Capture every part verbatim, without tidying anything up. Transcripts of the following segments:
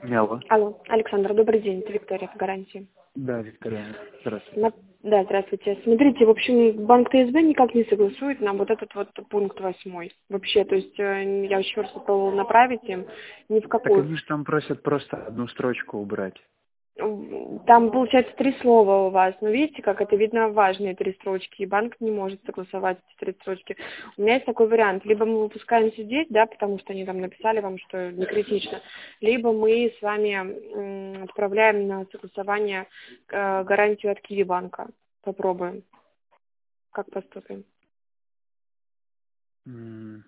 Алло. Алло, Александр, добрый день, это Виктория в гарантии. Да, Виктория, здравствуйте. На- Да, здравствуйте. Смотрите, в общем, банк ТСБ никак не согласует нам вот этот вот пункт восьмой. Вообще, то есть э, я еще раз попробовала направить им, ни в Так какую. они же там просят просто одну строчку убрать. Там, получается, три слова у вас. Но видите, как это видно важные три строчки, и банк не может согласовать эти три строчки. У меня есть такой вариант. Либо мы выпускаем здесь, да, потому что они там написали вам, что не критично, либо мы с вами м, отправляем на согласование э, гарантию от Киви банка. Попробуем. Как поступим? М,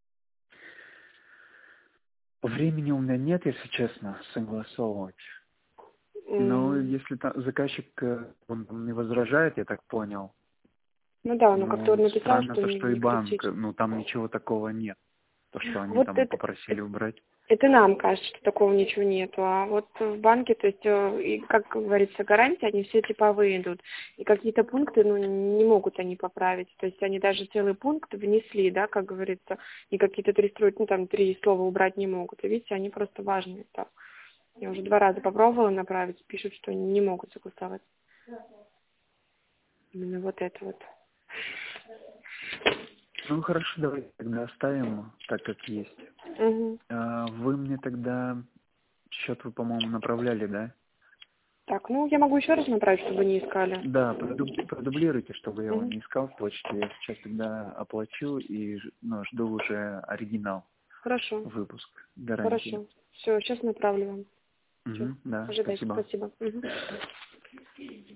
Времени у меня нет, если честно, согласовывать. Но М, если там заказчик, э, он там не возражает, я так понял. Ну да, ну как-то Ну, он написал, странно что то, не, что и не банк, критично. э, ну там ничего такого нет. То, что они Вот там это, попросили убрать. Это нам кажется, что такого ничего нету, а вот в банке, то есть, э, и, как говорится, гарантии, они все типовые идут, и какие-то пункты, ну, не могут они поправить, то есть они даже целый пункт внесли, да, как говорится, и какие-то три строчки, ну, там, три слова убрать не могут, и видите, они просто важные, так. Я уже два раза попробовала направить, пишут, что не могут согласовать. Именно вот это вот. Ну хорошо, давайте тогда оставим так, как есть. Мгм. А, Вы мне тогда счет вы, по-моему, направляли, да? Так, ну, я могу еще раз направить, чтобы не искали. Да, продуб- продублируйте, чтобы я его Мгм. не искал в почте. Я сейчас тогда оплачу и ж- ну, жду уже оригинал, Хорошо, выпуск гарантии. хорошо. Все, сейчас направлю вам. Все, Угу, да, ожидайте, спасибо. спасибо. Мгм.